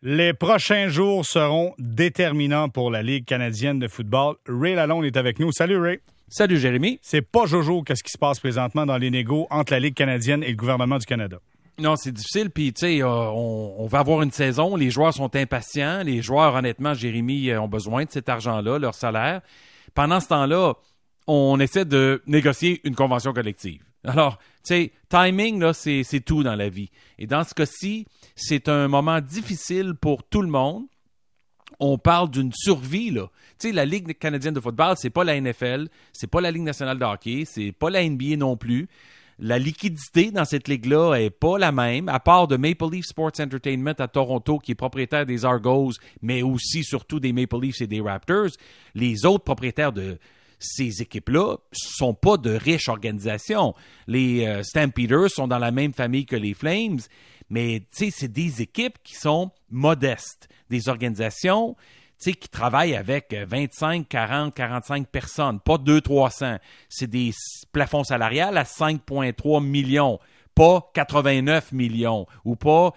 Les prochains jours seront déterminants pour la Ligue canadienne de football. Ray Lalonde est avec nous. Salut Ray. Salut Jérémy. C'est pas Jojo qu'est-ce qui se passe présentement dans les négos entre la Ligue canadienne et le gouvernement du Canada. Non, c'est difficile. Puis, tu sais, on va avoir une saison. Les joueurs sont impatients. Les joueurs, honnêtement, Jérémy, ont besoin de cet argent-là, leur salaire. Pendant ce temps-là, on essaie de négocier une convention collective. Alors, tu sais, timing, là, c'est tout dans la vie. Et dans ce cas-ci, c'est un moment difficile pour tout le monde. On parle d'une survie, là. Tu sais, la Ligue canadienne de football, c'est pas la NFL, c'est pas la Ligue nationale de hockey, c'est pas la NBA non plus. La liquidité dans cette ligue-là est pas la même, à part de Maple Leaf Sports Entertainment à Toronto, qui est propriétaire des Argos, mais aussi, surtout, des Maple Leafs et des Raptors. Les autres propriétaires de ces équipes-là sont pas de riches organisations. Les Stampeders sont dans la même famille que les Flames, mais tu sais, c'est des équipes qui sont modestes, des organisations qui travaillent avec 25, 40, 45 personnes, pas 200-300. C'est des plafonds salariales à 5,3 millions, pas 89 millions ou pas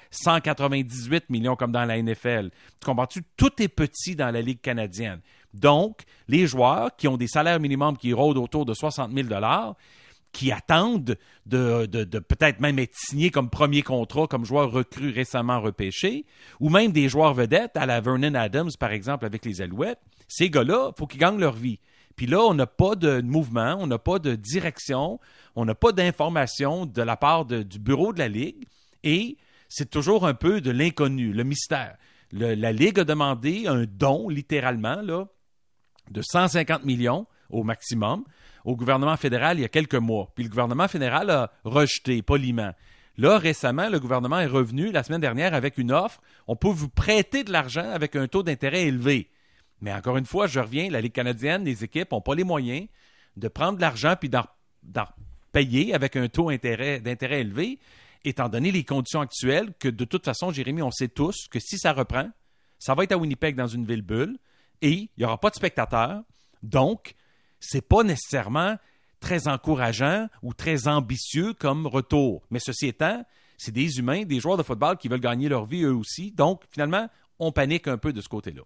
198 millions comme dans la NFL. Tu comprends-tu? Tout est petit dans la Ligue canadienne. Donc, les joueurs qui ont des salaires minimums qui rôdent autour de 60 000 $, qui attendent de peut-être même être signés comme premier contrat, comme joueurs recrues récemment repêchés, ou même des joueurs vedettes à la Vernon Adams, par exemple, avec les Alouettes, ces gars-là, il faut qu'ils gagnent leur vie. Puis là, on n'a pas de mouvement, on n'a pas de direction, on n'a pas d'information de la part du bureau de la Ligue, et c'est toujours un peu de l'inconnu, le mystère. La Ligue a demandé un don, littéralement, là, de 150 millions au maximum au gouvernement fédéral il y a quelques mois. Puis le gouvernement fédéral a rejeté poliment. Là, récemment, le gouvernement est revenu la semaine dernière avec une offre. On peut vous prêter de l'argent avec un taux d'intérêt élevé. Mais encore une fois, je reviens, la Ligue canadienne, les équipes n'ont pas les moyens de prendre de l'argent puis d'en payer avec un taux d'intérêt élevé, étant donné les conditions actuelles que, de toute façon, Jérémy, on sait tous que si ça reprend, ça va être à Winnipeg dans une ville bulle et il n'y aura pas de spectateurs. Donc, c'est pas nécessairement très encourageant ou très ambitieux comme retour. Mais ceci étant, c'est des humains, des joueurs de football qui veulent gagner leur vie eux aussi. Donc, finalement, on panique un peu de ce côté-là.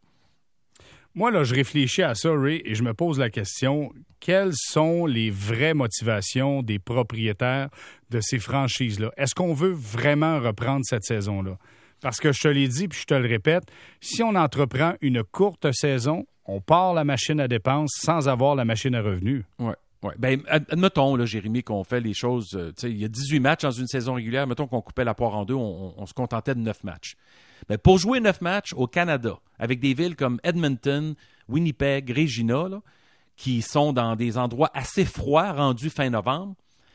Moi, là, je réfléchis à ça, Ray, et je me pose la question, quelles sont les vraies motivations des propriétaires de ces franchises-là? Est-ce qu'on veut vraiment reprendre cette saison-là? Parce que je te l'ai dit, puis je te le répète, si on entreprend une courte saison, on part la machine à dépenses sans avoir la machine à revenus. Oui. Ouais. Ben, admettons, là, Jérémy, qu'on fait les choses. Il y a 18 matchs dans une saison régulière. Mettons qu'on coupait la poire en deux, on se contentait de 9 matchs. Ben, pour jouer 9 matchs au Canada, avec des villes comme Edmonton, Winnipeg, Regina, là, qui sont dans des endroits assez froids rendus fin novembre,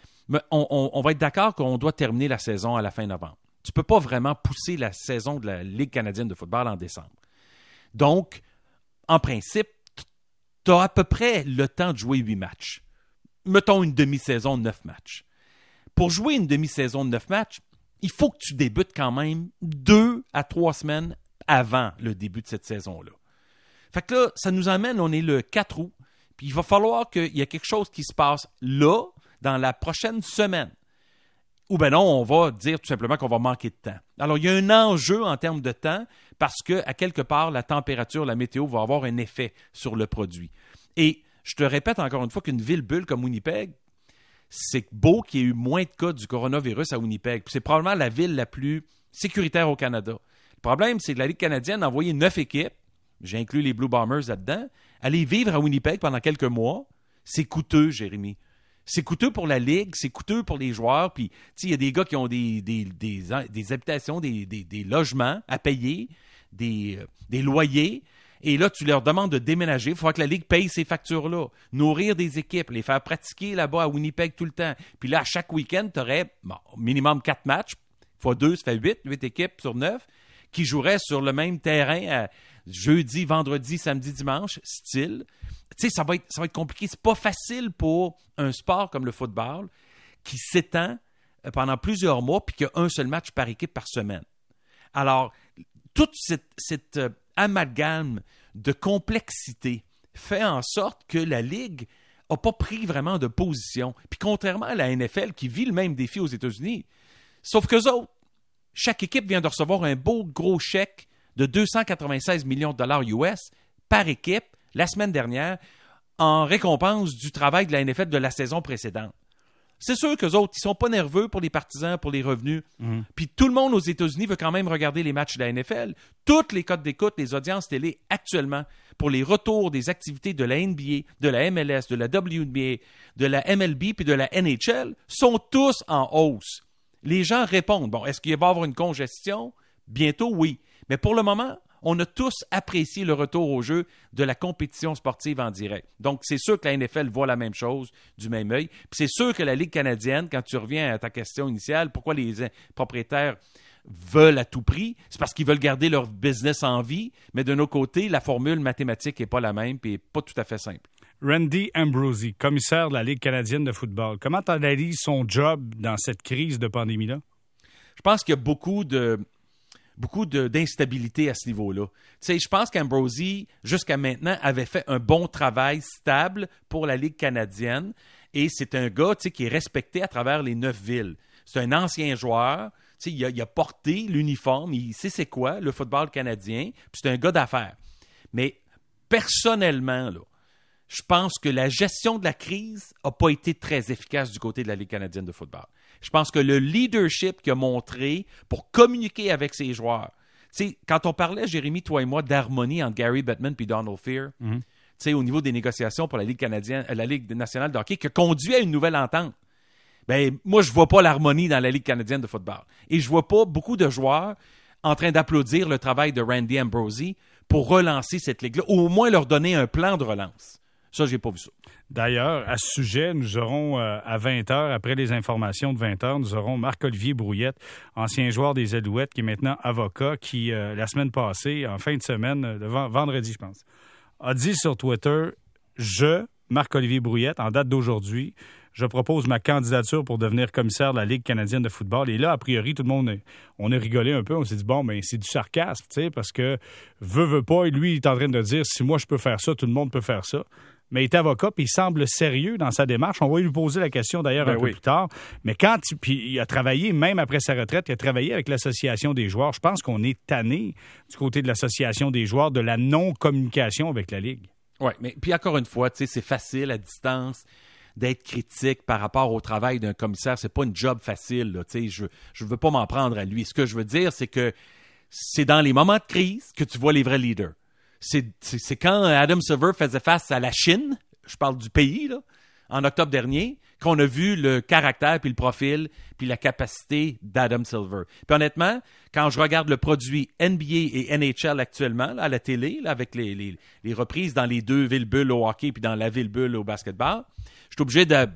on va être d'accord qu'on doit terminer la saison à la fin novembre. Tu ne peux pas vraiment pousser la saison de la Ligue canadienne de football en décembre. Donc, en principe, tu as à peu près le temps de jouer 8 matchs. Mettons une demi-saison de 9 matchs. Pour jouer une demi-saison de 9 matchs, il faut que tu débutes quand même 2 à 3 semaines avant le début de cette saison-là. Fait que là, ça nous amène, on est le 4 août, puis il va falloir qu'il y ait quelque chose qui se passe là, dans la prochaine semaine. Ou bien non, on va dire tout simplement qu'on va manquer de temps. Alors, il y a un enjeu en termes de temps parce qu'à quelque part, la température, la météo va avoir un effet sur le produit. Et je te répète encore une fois qu'une ville bulle comme Winnipeg, c'est beau qu'il y ait eu moins de cas du coronavirus à Winnipeg. Puis c'est probablement la ville la plus sécuritaire au Canada. Le problème, c'est que la Ligue canadienne a envoyé 9 équipes, j'ai inclus les Blue Bombers là-dedans, aller vivre à Winnipeg pendant quelques mois. C'est coûteux, Jérémy. C'est coûteux pour la Ligue, c'est coûteux pour les joueurs. Puis, tu sais, il y a des gars qui ont des habitations, des logements à payer, des loyers. Et là, tu leur demandes de déménager. Il faudra que la Ligue paye ces factures-là. Nourrir des équipes, les faire pratiquer là-bas à Winnipeg tout le temps. Puis là, à chaque week-end, tu aurais minimum 4 matchs. Fois 2, ça fait 8 équipes sur 9 qui joueraient sur le même terrain jeudi, vendredi, samedi, dimanche, style. Tu sais, ça va être compliqué. C'est pas facile pour un sport comme le football qui s'étend pendant plusieurs mois puis qu'il y a un seul match par équipe par semaine. Alors, toute cette amalgame de complexité fait en sorte que la Ligue n'a pas pris vraiment de position. Puis contrairement à la NFL qui vit le même défi aux États-Unis, sauf qu'eux autres, chaque équipe vient de recevoir un beau gros chèque de 296 millions de dollars US par équipe la semaine dernière en récompense du travail de la NFL de la saison précédente. C'est sûr qu'eux autres, ils sont pas nerveux pour les partisans, pour les revenus. Puis tout le monde aux États-Unis veut quand même regarder les matchs de la NFL. Toutes les cotes d'écoute, les audiences télé actuellement pour les retours des activités de la NBA, de la MLS, de la WNBA, de la MLB puis de la NHL sont tous en hausse. Les gens répondent. Bon, est-ce qu'il va y avoir une congestion? Bientôt, oui. Mais pour le moment, on a tous apprécié le retour au jeu de la compétition sportive en direct. Donc, c'est sûr que la NFL voit la même chose du même œil. Puis c'est sûr que la Ligue canadienne, quand tu reviens à ta question initiale, pourquoi les propriétaires veulent à tout prix, c'est parce qu'ils veulent garder leur business en vie, mais de nos côtés, la formule mathématique n'est pas la même et pas tout à fait simple. Randy Ambrosie, commissaire de la Ligue canadienne de football. Comment tu analyses son job dans cette crise de pandémie-là? Je pense qu'il y a beaucoup d'instabilité à ce niveau-là. Tu sais, je pense qu'Ambrosie, jusqu'à maintenant, avait fait un bon travail stable pour la Ligue canadienne et c'est un gars, tu sais, qui est respecté à travers les 9 villes. C'est un ancien joueur, tu sais, il a porté l'uniforme, il sait c'est quoi, le football canadien, puis c'est un gars d'affaires. Mais personnellement, là, je pense que la gestion de la crise n'a pas été très efficace du côté de la Ligue canadienne de football. Je pense que le leadership qu'il a montré pour communiquer avec ses joueurs, tu sais, quand on parlait, Jérémy, toi et moi, d'harmonie entre Gary Bettman et Donald Fear, tu sais, au niveau des négociations pour la Ligue canadienne, la Ligue nationale de hockey, qui a conduit à une nouvelle entente. Ben, moi, je vois pas l'harmonie dans la Ligue canadienne de football. Et je vois pas beaucoup de joueurs en train d'applaudir le travail de Randy Ambrosie pour relancer cette ligue-là, ou au moins leur donner un plan de relance. Ça, j'ai pas vu ça. D'ailleurs, à ce sujet, nous aurons à 20h, après les informations de 20h, nous aurons Marc-Olivier Brouillette, ancien joueur des Alouettes, qui est maintenant avocat, qui, la semaine passée, en fin de semaine, vendredi, je pense, a dit sur Twitter, Marc-Olivier Brouillette, en date d'aujourd'hui, je propose ma candidature pour devenir commissaire de la Ligue canadienne de football. Et là, a priori, tout le monde, on a rigolé un peu. On s'est dit, bon, ben c'est du sarcasme, tu sais, parce que veut pas, et lui, il est en train de dire, si moi je peux faire ça, tout le monde peut faire ça. Mais il est avocat, puis il semble sérieux dans sa démarche. On va lui poser la question, d'ailleurs, un peu plus tard. Mais puis il a travaillé, même après sa retraite, il a travaillé avec l'Association des joueurs. Je pense qu'on est tanné du côté de l'Association des joueurs de la non-communication avec la Ligue. Oui, mais puis encore une fois, tu sais, c'est facile à distance d'être critique par rapport au travail d'un commissaire. C'est pas une job facile, là, tu sais, je veux pas m'en prendre à lui. Ce que je veux dire, c'est que c'est dans les moments de crise que tu vois les vrais leaders. C'est quand Adam Silver faisait face à la Chine, je parle du pays, là, en octobre dernier, qu'on a vu le caractère, puis le profil, puis la capacité d'Adam Silver. Puis honnêtement, quand je regarde le produit NBA et NHL actuellement, là, à la télé, là, avec les reprises dans les 2 villes-bulles au hockey puis dans la ville-bulle au basketball, je suis obligé de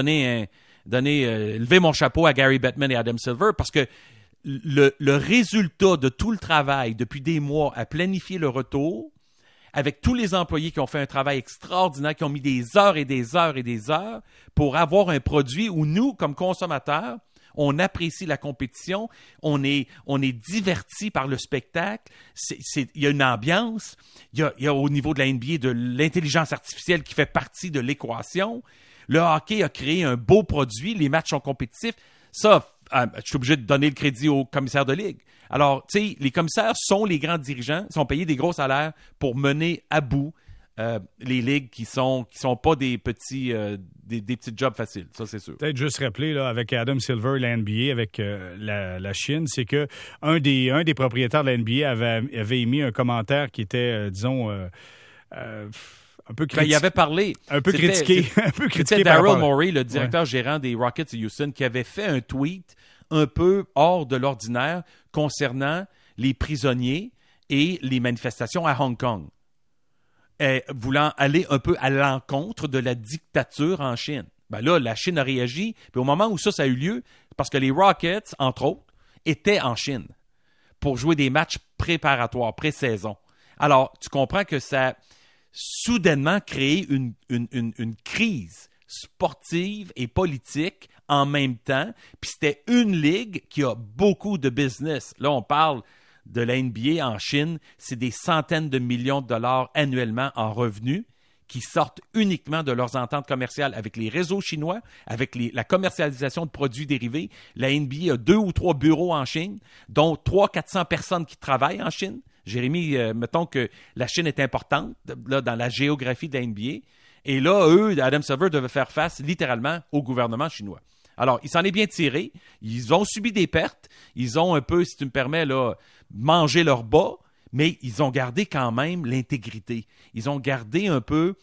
lever mon chapeau à Gary Bettman et Adam Silver parce que le résultat de tout le travail depuis des mois à planifier le retour, avec tous les employés qui ont fait un travail extraordinaire, qui ont mis des heures et des heures et des heures pour avoir un produit où nous, comme consommateurs, on apprécie la compétition, on est divertis par le spectacle, il y a une ambiance, il y a au niveau de la NBA de l'intelligence artificielle qui fait partie de l'équation. Le hockey a créé un beau produit, les matchs sont compétitifs. Ça, je suis obligé de donner le crédit au commissaire de ligue. Alors, tu sais, les commissaires sont les grands dirigeants, sont payés des gros salaires pour mener à bout les ligues qui sont pas des petits jobs faciles. Ça, c'est sûr. Peut-être juste rappeler, là, avec Adam Silver, la NBA, avec la Chine, c'est que un des propriétaires de la NBA avait émis un commentaire qui était, disons... un peu critiqué. Il avait parlé. Un peu critiqué. C'était Daryl Morey, le directeur gérant des Rockets de Houston, qui avait fait un tweet un peu hors de l'ordinaire concernant les prisonniers et les manifestations à Hong Kong, voulant aller un peu à l'encontre de la dictature en Chine. Ben là, la Chine a réagi, puis au moment où ça a eu lieu, parce que les Rockets, entre autres, étaient en Chine pour jouer des matchs préparatoires, pré-saison. Alors, tu comprends que ça a soudainement créé une crise sportive et politique en même temps. Puis c'était une ligue qui a beaucoup de business. Là, on parle de la NBA en Chine. C'est des centaines de millions de dollars annuellement en revenus qui sortent uniquement de leurs ententes commerciales avec les réseaux chinois, avec la commercialisation de produits dérivés. La NBA a 2 ou 3 bureaux en Chine, dont 300-400 personnes qui travaillent en Chine, Jérémy, mettons que la Chine est importante là, dans la géographie de la NBA. Et là, eux, Adam Silver devait faire face littéralement au gouvernement chinois. Alors, il s'en est bien tiré. Ils ont subi des pertes. Ils ont un peu, si tu me permets, là, mangé leur bas, mais ils ont gardé quand même l'intégrité. Ils ont gardé un peu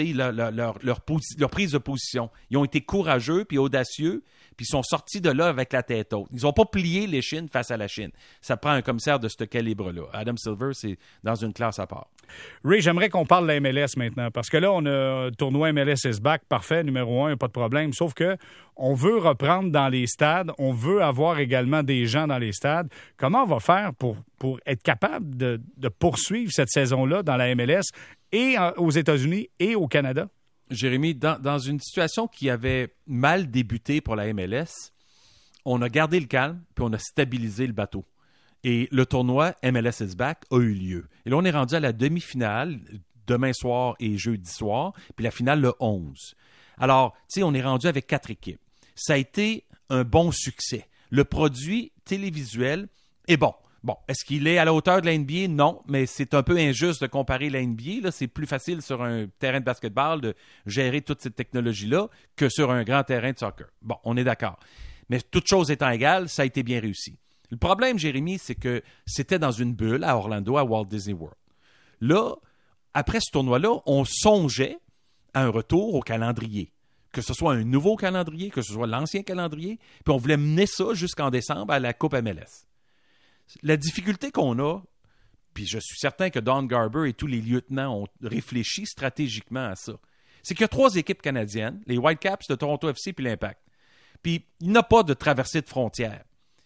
leur prise de position. Ils ont été courageux puis audacieux, puis ils sont sortis de là avec la tête haute. Ils n'ont pas plié les Chines face à la Chine. Ça prend un commissaire de ce calibre-là. Adam Silver, c'est dans une classe à part. Ray, j'aimerais qu'on parle de la MLS maintenant, parce que là, on a un tournoi MLS is back, parfait, numéro 1, pas de problème, sauf que on veut reprendre dans les stades, on veut avoir également des gens dans les stades. Comment on va faire pour être capable de poursuivre cette saison-là dans la MLS et aux États-Unis et au Canada? Jérémy, dans une situation qui avait mal débuté pour la MLS, on a gardé le calme puis on a stabilisé le bateau. Et le tournoi MLS is back a eu lieu. Et là, on est rendu à la demi-finale demain soir et jeudi soir, puis la finale le 11. Alors, tu sais, on est rendu avec 4 équipes. Ça a été un bon succès. Le produit télévisuel est bon. Bon, est-ce qu'il est à la hauteur de la NBA? Non, mais c'est un peu injuste de comparer la NBA. Là, c'est plus facile sur un terrain de basketball de gérer toute cette technologie-là que sur un grand terrain de soccer. Bon, on est d'accord. Mais toute chose étant égale, ça a été bien réussi. Le problème, Jérémy, c'est que c'était dans une bulle à Orlando, à Walt Disney World. Là, après ce tournoi-là, on songeait à un retour au calendrier. Que ce soit un nouveau calendrier, que ce soit l'ancien calendrier, puis on voulait mener ça jusqu'en décembre à la Coupe MLS. La difficulté qu'on a, puis je suis certain que Don Garber et tous les lieutenants ont réfléchi stratégiquement à ça, c'est qu'il y a 3 équipes canadiennes, les Whitecaps, le Toronto FC puis l'Impact. Puis il n'y a pas de traversée de frontières.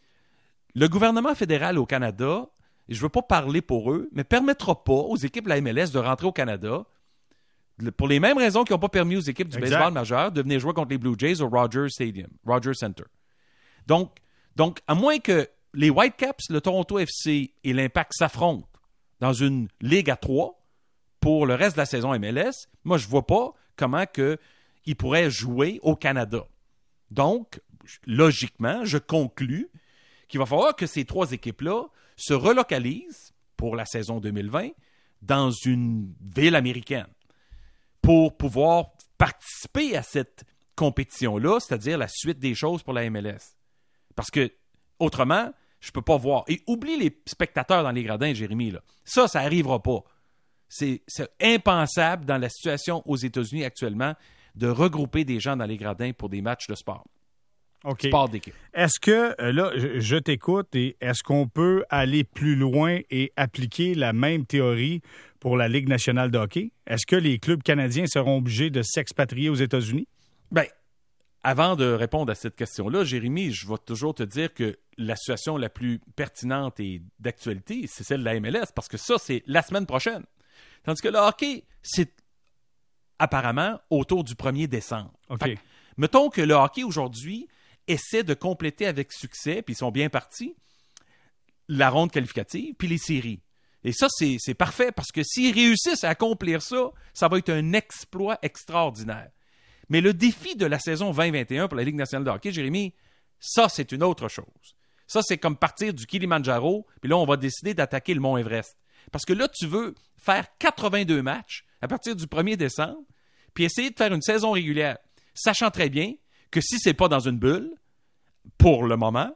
Le gouvernement fédéral au Canada, et je ne veux pas parler pour eux, mais ne permettra pas aux équipes de la MLS de rentrer au Canada pour les mêmes raisons qu'ils n'ont pas permis aux équipes du baseball majeur de venir jouer contre les Blue Jays au Rogers Center. Donc, à moins que les Whitecaps, le Toronto FC et l'Impact s'affrontent dans une ligue à 3 pour le reste de la saison MLS, moi, je ne vois pas comment ils pourraient jouer au Canada. Donc, logiquement, je conclus qu'il va falloir que ces 3 équipes-là se relocalisent pour la saison 2020 dans une ville américaine pour pouvoir participer à cette compétition-là, c'est-à-dire la suite des choses pour la MLS. Parce que, autrement, je ne peux pas voir. Et oublie les spectateurs dans les gradins, Jérémy. Là. Ça n'arrivera pas. C'est impensable dans la situation aux États-Unis actuellement de regrouper des gens dans les gradins pour des matchs de sport. OK. Sport d'équipe. Est-ce que, là, je t'écoute, et est-ce qu'on peut aller plus loin et appliquer la même théorie pour la Ligue nationale de hockey? Est-ce que les clubs canadiens seront obligés de s'expatrier aux États-Unis? Bien, avant de répondre à cette question-là, Jérémy, je vais toujours te dire que la situation la plus pertinente et d'actualité, c'est celle de la MLS, parce que ça, c'est la semaine prochaine. Tandis que le hockey, c'est apparemment autour du 1er décembre. OK. Fait, mettons que le hockey aujourd'hui essaie de compléter avec succès, puis ils sont bien partis, la ronde qualificative, puis les séries. Et ça, c'est parfait, parce que s'ils réussissent à accomplir ça, ça va être un exploit extraordinaire. Mais le défi de la saison 2021 pour la Ligue nationale de hockey, Jérémy, ça, c'est une autre chose. Ça, c'est comme partir du Kilimandjaro, puis là, on va décider d'attaquer le Mont Everest. Parce que là, tu veux faire 82 matchs à partir du 1er décembre, puis essayer de faire une saison régulière, sachant très bien que si c'est pas dans une bulle, pour le moment,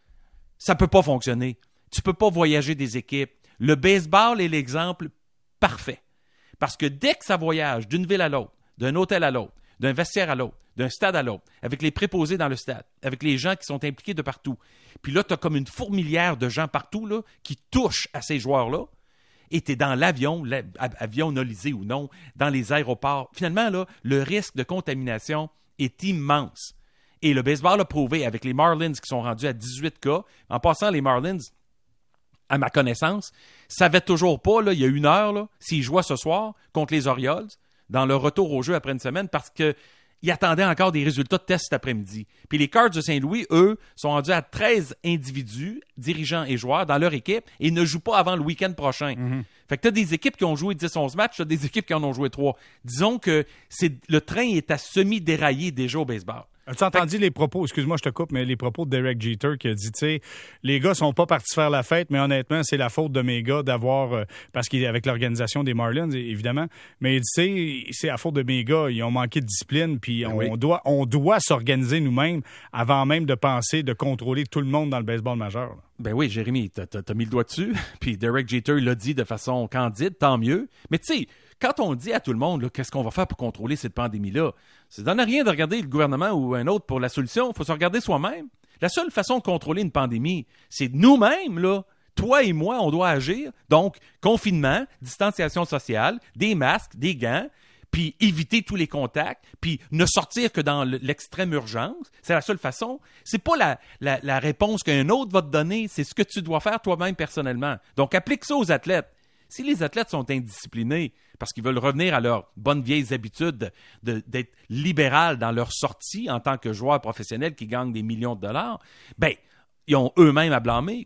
ça peut pas fonctionner. Tu peux pas voyager des équipes. Le baseball est l'exemple parfait. Parce que dès que ça voyage d'une ville à l'autre, d'un hôtel à l'autre, d'un vestiaire à l'autre, d'un stade à l'autre, avec les préposés dans le stade, avec les gens qui sont impliqués de partout, puis là, tu as comme une fourmilière de gens partout là, qui touchent à ces joueurs-là, et tu es dans l'avion, avion nolisé ou non, dans les aéroports. Finalement, là, le risque de contamination est immense. Et le baseball a prouvé avec les Marlins qui sont rendus à 18 cas. En passant, les Marlins, à ma connaissance, ne savaient toujours pas, là, il y a 1 heure, là, s'ils jouaient ce soir contre les Orioles, dans leur retour au jeu après une semaine, parce qu'ils attendaient encore des résultats de test cet après-midi. Puis les Cards de Saint-Louis, eux, sont rendus à 13 individus, dirigeants et joueurs, dans leur équipe, et ne jouent pas avant le week-end prochain. Mm-hmm. Fait que tu as des équipes qui ont joué 10-11 matchs, tu as des équipes qui en ont joué 3. Disons que le train est à semi-dérailler déjà au baseball. As-tu entendu les propos, excuse-moi, je te coupe, mais les propos de Derek Jeter qui a dit, tu sais, les gars sont pas partis faire la fête, mais honnêtement, c'est la faute de mes gars d'avoir, parce qu'il est avec l'organisation des Marlins, évidemment, mais il dit, tu sais, c'est la faute de mes gars, ils ont manqué de discipline, puis on doit s'organiser nous-mêmes avant même de penser de contrôler tout le monde dans le baseball majeur. Là. Ben oui, Jérémy, t'as mis le doigt dessus, puis Derek Jeter l'a dit de façon candide, tant mieux, mais tu sais, quand on dit à tout le monde, là, qu'est-ce qu'on va faire pour contrôler cette pandémie-là, ça ne donne rien de regarder le gouvernement ou un autre pour la solution. Il faut se regarder soi-même. La seule façon de contrôler une pandémie, c'est nous-mêmes, là. Toi et moi, on doit agir. Donc, confinement, distanciation sociale, des masques, des gants, puis éviter tous les contacts, puis ne sortir que dans l'extrême urgence. C'est la seule façon. C'est pas la réponse qu'un autre va te donner. C'est ce que tu dois faire toi-même personnellement. Donc, applique ça aux athlètes. Si les athlètes sont indisciplinés parce qu'ils veulent revenir à leurs bonnes vieilles habitudes d'être libéral dans leur sortie en tant que joueurs professionnels qui gagnent des millions de dollars, ben, ils ont qu'eux-mêmes à blâmer.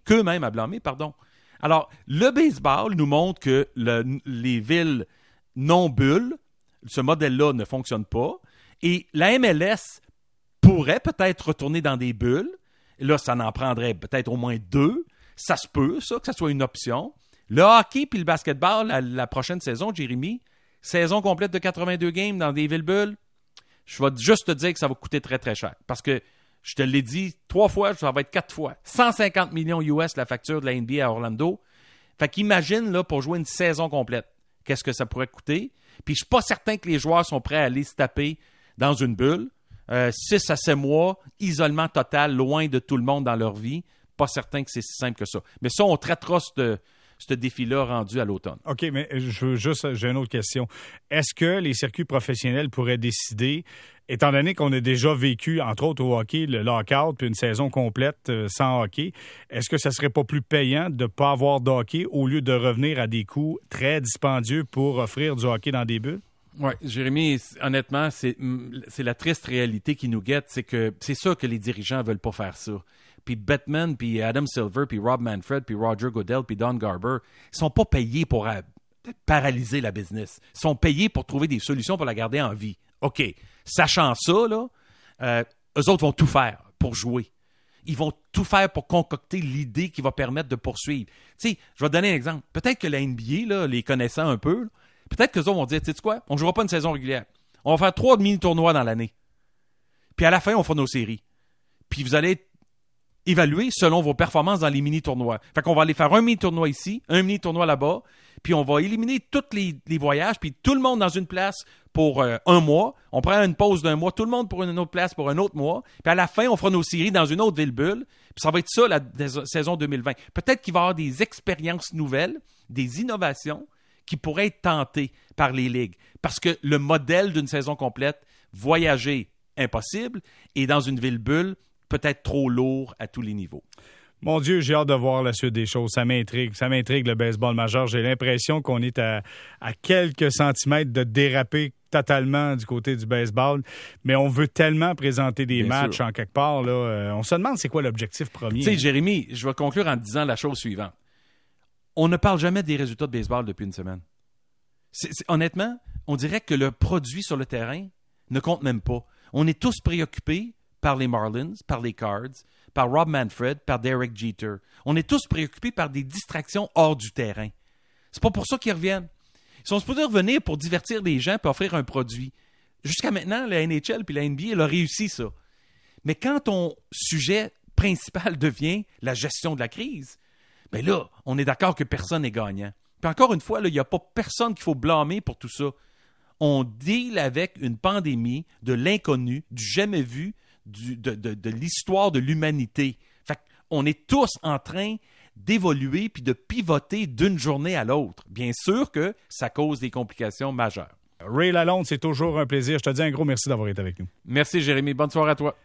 Alors, le baseball nous montre que les villes non-bulles, ce modèle-là ne fonctionne pas. Et la MLS pourrait peut-être retourner dans des bulles. Là, ça en prendrait peut-être au moins 2. Ça se peut, ça, que ça soit une option. Le hockey puis le basketball, la prochaine saison, Jérémy, saison complète de 82 games dans des villes bulles, je vais juste te dire que ça va coûter très, très cher. Parce que, je te l'ai dit 3 fois, ça va être 4 fois. 150 millions US la facture de la NBA à Orlando. Fait qu'imagine, là, pour jouer une saison complète, qu'est-ce que ça pourrait coûter. Puis je suis pas certain que les joueurs sont prêts à aller se taper dans une bulle. 6 à 7 mois, isolement total, loin de tout le monde dans leur vie. Pas certain que c'est si simple que ça. Mais ça, on traitera ce défi-là rendu à l'automne. OK, mais j'ai une autre question. Est-ce que les circuits professionnels pourraient décider, étant donné qu'on a déjà vécu, entre autres au hockey, le lockout, puis une saison complète sans hockey, est-ce que ça serait pas plus payant de ne pas avoir de hockey au lieu de revenir à des coûts très dispendieux pour offrir du hockey dans des bulles? Oui, Jérémy, honnêtement, c'est la triste réalité qui nous guette, c'est que c'est sûr que les dirigeants veulent pas faire ça. Puis Bettman, puis Adam Silver, puis Rob Manfred, puis Roger Goodell, puis Don Garber, ils sont pas payés pour paralyser la business. Ils sont payés pour trouver des solutions pour la garder en vie. OK. Sachant ça, là, eux autres vont tout faire pour jouer. Ils vont tout faire pour concocter l'idée qui va permettre de poursuivre. Tu sais, je vais te donner un exemple. Peut-être que la NBA, là, les connaissant un peu, là, peut-être qu'eux autres vont dire, tu sais quoi, on ne jouera pas une saison régulière. On va faire 3 mini-tournois dans l'année. Puis à la fin, on fera nos séries. Puis vous allez être évalué selon vos performances dans les mini-tournois. Fait qu'on va aller faire un mini-tournoi ici, un mini-tournoi là-bas, puis on va éliminer tous les voyages, puis tout le monde dans une place pour 1 mois. On prend une pause d'1 mois, tout le monde pour une autre place pour un autre mois. Puis à la fin, on fera nos séries dans une autre ville bulle. Puis ça va être ça, la saison 2020. Peut-être qu'il va y avoir des expériences nouvelles, des innovations qui pourraient être tentées par les ligues. Parce que le modèle d'une saison complète, voyager, impossible, et dans une ville bulle, peut-être trop lourd à tous les niveaux. Mon Dieu, j'ai hâte de voir la suite des choses. Ça m'intrigue le baseball majeur. J'ai l'impression qu'on est à quelques centimètres de déraper totalement du côté du baseball, mais on veut tellement présenter des matchs en quelque part. Là, on se demande c'est quoi l'objectif premier. Tu sais, Jérémy, je vais conclure en disant la chose suivante. On ne parle jamais des résultats de baseball depuis une semaine. Honnêtement, on dirait que le produit sur le terrain ne compte même pas. On est tous préoccupés par les Marlins, par les Cards, par Rob Manfred, par Derek Jeter. On est tous préoccupés par des distractions hors du terrain. C'est pas pour ça qu'ils reviennent. Ils sont supposés revenir pour divertir les gens et offrir un produit. Jusqu'à maintenant, la NHL et la NBA, elle a réussi ça. Mais quand ton sujet principal devient la gestion de la crise, bien là, on est d'accord que personne n'est gagnant. Puis encore une fois, il n'y a pas personne qu'il faut blâmer pour tout ça. On deal avec une pandémie de l'inconnu, du jamais vu, de l'histoire de l'humanité. Fait qu'on est tous en train d'évoluer puis de pivoter d'une journée à l'autre. Bien sûr que ça cause des complications majeures. Ray Lalonde, c'est toujours un plaisir. Je te dis un gros merci d'avoir été avec nous. Merci, Jérémy. Bonne soirée à toi.